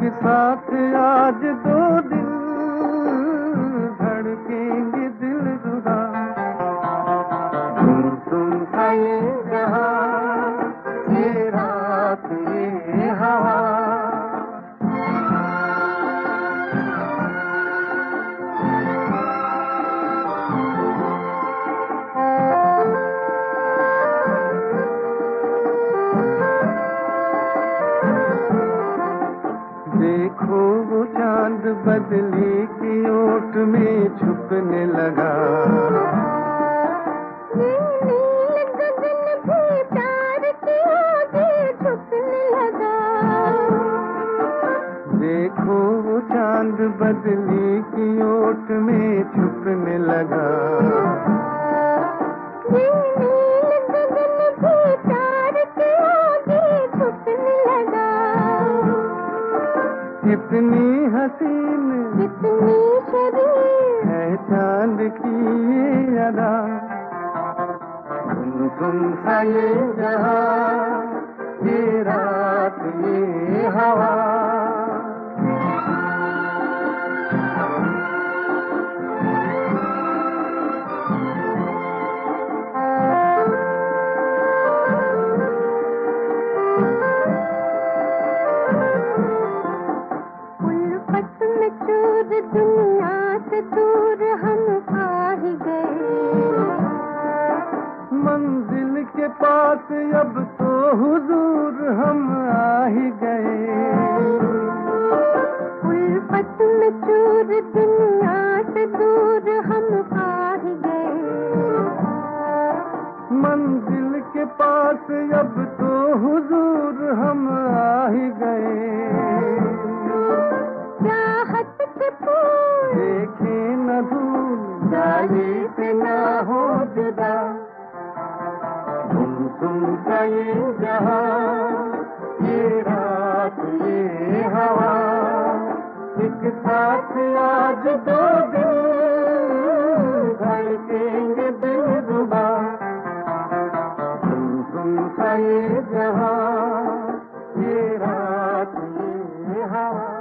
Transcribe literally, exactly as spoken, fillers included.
साथ आज दो दिल धड़केंगे दिल रुबा। तुम तुम सा ये जहां, ये रात ये हवा। देखो वो चांद बदली की ओट में छुपने लगा। नील गगन भी प्यार की आगे छुपने लगा। देखो वो चांद बदली की ओट में छुपने लगा। नील गगन भी प्यार की आगे छुपने लगा। कितनी हसीन कितनी शरीर है चांद की ये अदा। तुम तुम सा ये जहां, ये रात ये हवा। चूर दुनिया से दूर हम आ ही गए। मंजिल के पास अब तो हुजूर हम आ ही गए। उल्फत में चूर दुनिया से दूर हम आ ही गए। मंजिल के पास अब तो हुजूर हम आ ही गए। देखे न दूर जाए से ना हो जुदा। तुम तुम सा ये जहां, ये रात ये हवा। एक साथ आज दो दिल धड़केंगे दिल रुबा। तुम तुम सा ये जहां, ये रात ये हवा।